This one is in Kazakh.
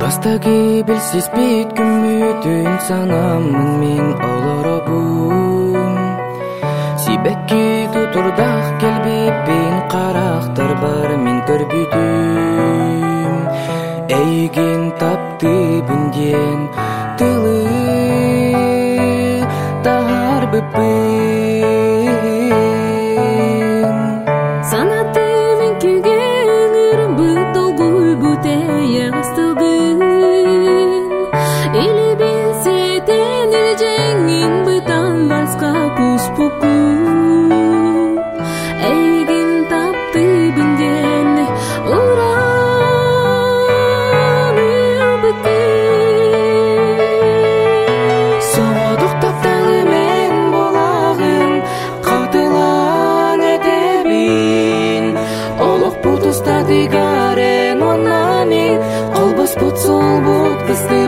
Ырастаги билсиз бүткүмүтүн санамын мен олоробун. Сибекки тутурдак келбеппин, карактар бар мен көрбүдүм. Эйген тапты бүнден тылы таарбыппын. Санатымын күйгенір бұтолгуй бұтәйе астылгын. Или білсетен ілжеңін бұтан басқа пұспұкын. Әйгін тапты бүнден ұраны бұкын. Соғдық тапталы мен болағын, қатылан әдебін. Олық бұт ұстады гарен оннамин, қолбас бұт сол бұт бізді